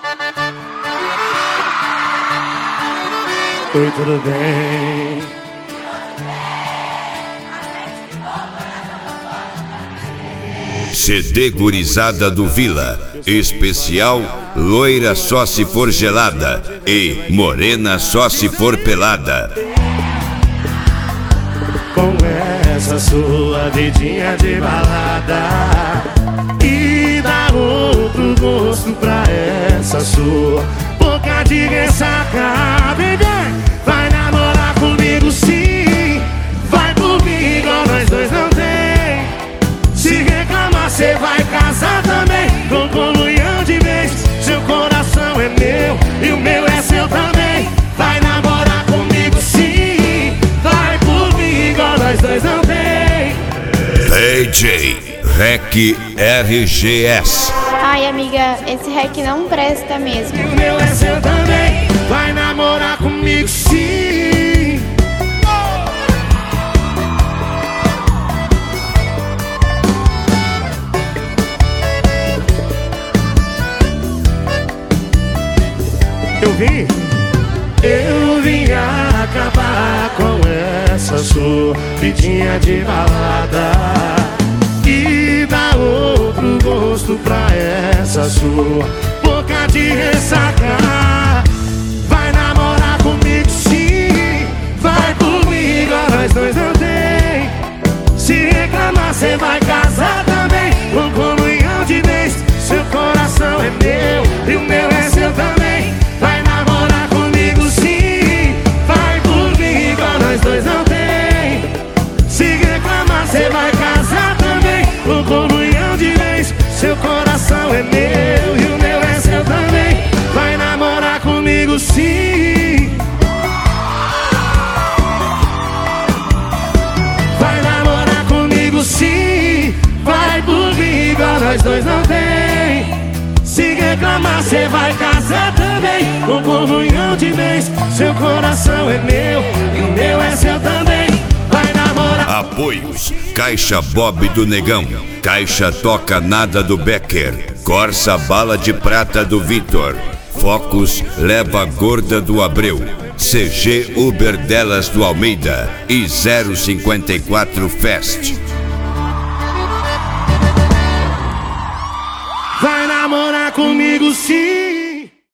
Oi, tudo bem? CD Gurizada do Vila. Especial Loira Só Se For Gelada e Morena Só Se For Pelada. Com essa sua vidinha de balada e dá outro gosto pra essa sua boca de ressaca. Baby, vai namorar comigo sim, vai por mim igual nós dois não tem. Se reclamar cê vai casar também, com comunhão de vez. Seu coração é meu e o meu é seu também. Vai namorar comigo sim, vai por mim igual nós dois não tem. DJ REC RGS. Ai, amiga, esse rec não presta mesmo. E o meu é seu também. Vai namorar comigo sim. Eu vim acabar com essa sua vidinha de balada e dar outro gosto pra essa sua boca de ressaca. Vai namorar comigo sim, vai comigo, nós dois não tem. Se reclamar cê vai casar também, com comunhão de vez. Seu coração é meu e o meu é seu também. Vai namorar comigo sim, vai por mim igual nós dois não tem. Se reclamar cê vai casar também, com comunhão de vez. Seu coração é meu e o meu é seu também. Vai namorar comigo sim. Vai namorar comigo sim, vai por mim igual nós dois não tem. Se reclamar cê vai casar também, com comunhão de vez. Seu coração é meu e o meu é seu também. Vai namorar. Apoios: Caixa Bob do Negão, Caixa Toca Nada do Becker, Corsa Bala de Prata do Vitor, Focus Leva Gorda do Abreu, CG Uber Delas do Almeida e 054 Fest. Vai namorar comigo sim.